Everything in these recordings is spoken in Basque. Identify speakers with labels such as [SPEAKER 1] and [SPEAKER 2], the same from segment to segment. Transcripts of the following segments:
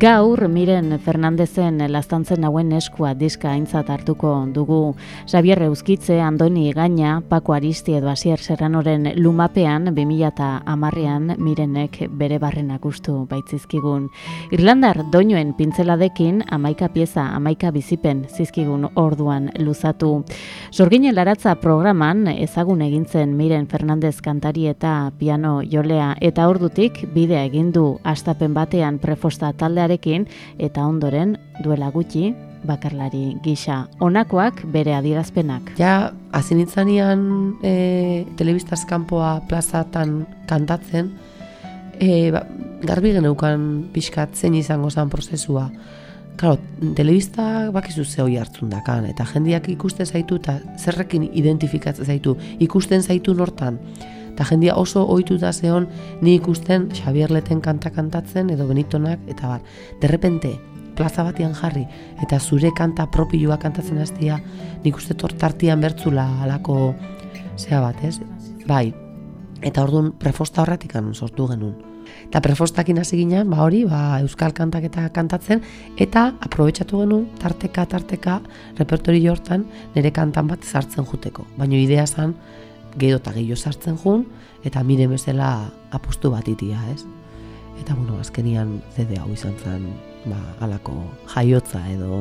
[SPEAKER 1] Gaur Miren Fernandezen Laztantzen nauen eskua diska aintzat hartuko dugu. Xabier Euskitze, Andoni Egaña, Paco Aristi edo Asier Serranoren lumapean 2010ean Mirenek bere barrenak gustu baitzizkigun. Irlandar doinoen pintzeladekin 11 pieza, 11 bizipen zizkigun orduan luzatu. Sorginen Laratza programan ezagun egintzen Miren Fernandez kantari eta piano jolea eta ordutik bidea egin du hastapen batean Prefosta taldearekin eta ondoren duela gutxi bakarlari gisa. Honakoak bere adierazpenak.
[SPEAKER 2] Ja, hasi nintzanean telebistaz kanpoa plazatan kantatzen, garbi geneukan pixkat zein izango zen prozesua. Claro, telebista bakizu ze hoi hartzun dakan, eta jendiak ikusten zaitu eta zerrekin identifikatzen zaitu, ikusten zaitu nortan. Eta jendia oso ohituta zeon ni ikusten Xabier Leten kanta kantatzen edo Benitonak eta bar. Derrepente, plaza batian jarri eta zure kanta propioa kantatzen hastia, nik uste tartian bertzula alako zea bat, ez? Bai. Eta orduan Prefosta horretikan sortu genuen. Eta Prefostakin hasi ginen, euskal kantak eta kantatzen, eta aprobetxatu genuen tarteka repertorio hortan nire kantan bat sartzen juteko. Baina idea zen gero eta gehiago sartzen jun, eta Miren bezala apustu bat itia, ez? Eta, azkenian CD hau izan zen, alako jaiotza edo.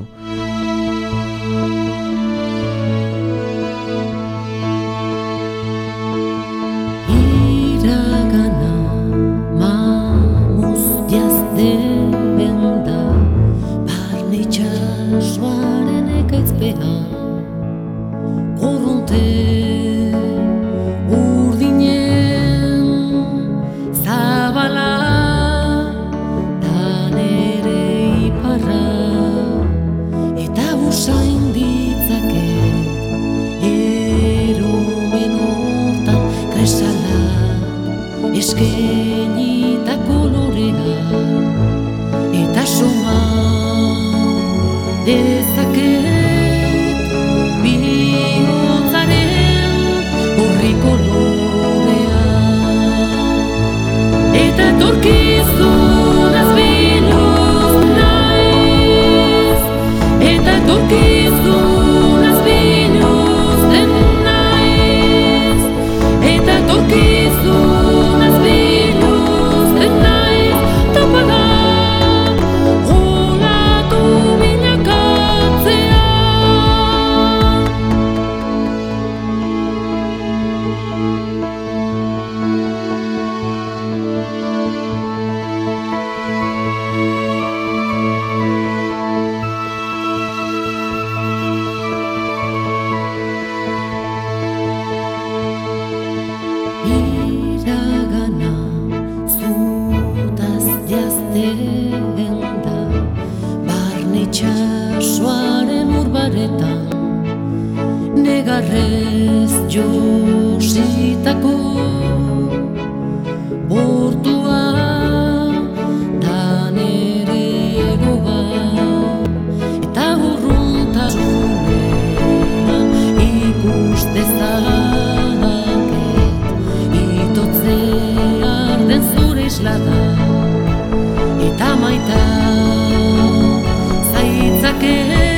[SPEAKER 3] Iragana mamuz jazde benda, barne itxasuaren ekaitzpean, korronte eskenita kolorea eta soma dezaket bihotzaren horri kolorea eta torkizunaz biluz naiz eta torkizunaz biluz den naiz eta torkizunaz negarrez jositako portua da nere goga eta urruntasunean ikustezakit itotzear den zure islada eta maita zaitzaket